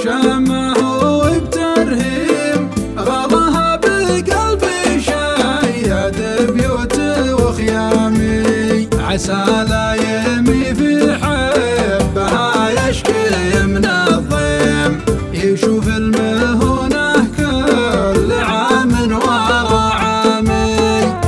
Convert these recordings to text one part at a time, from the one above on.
بشمه وبترهيم غلاها بقلبي شيد بيوتي وخيامي عسى لا يمي في حبها يشكي من الضيم يشوف المهونة كل عام ورا عامي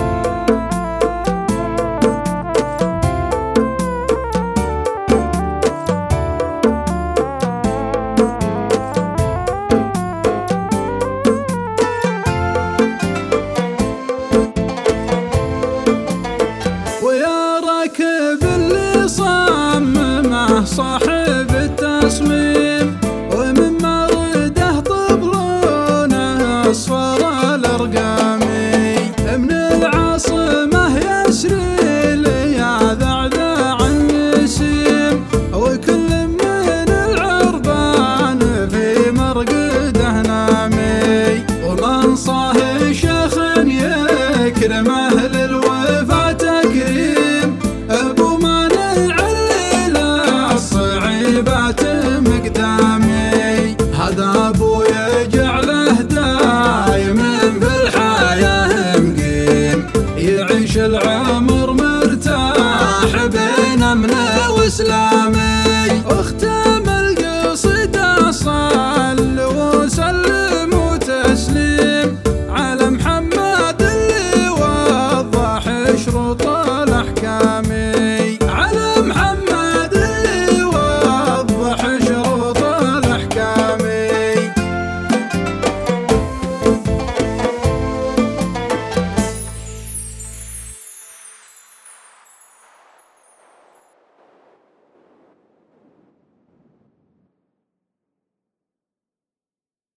ويا راكب اللي صممه صاحب التصميم ومن مرده طبلونه اصفر الارقامي من العاصمه يسري لي ذعذع النسيم وكل من العربان في مرقده نامي ومن صاه شيخ يكرمه للوفا تكريم ابو مانع الليله الصعيبات مقدامي هذا ابويا جعله دايم في الحياه مقيم يعيش العمر مرتاح بين امنه واسلامي